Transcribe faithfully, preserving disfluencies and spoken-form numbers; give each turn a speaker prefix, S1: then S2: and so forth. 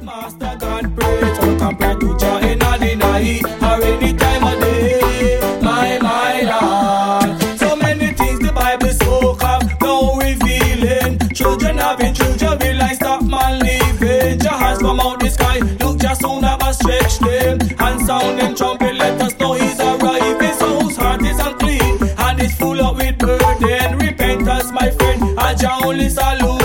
S1: Master God praise, so compare to Jah in the night or any time of day. My, my Lord. So many things the Bible spoke of, now revealing. Children having children, will like stop man living. Jah has come out the sky, look just soon have a stretch them. And sound them trumpet, let us know he's arriving. So whose heart is unclean, and is full up with burden. Repentance, my friend, and Jah only salute.